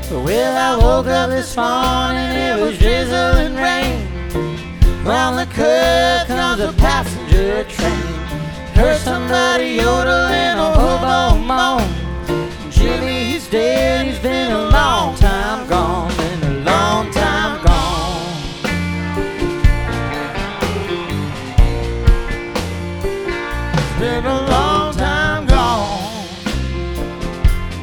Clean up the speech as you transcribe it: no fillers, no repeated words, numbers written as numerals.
Well, I woke up this morning, it was drizzling rain. Round the curve comes a passenger train. Heard somebody yodeling a hobo moan. Jimmy, he's dead, he's been a long time gone, been a long time gone. It's been a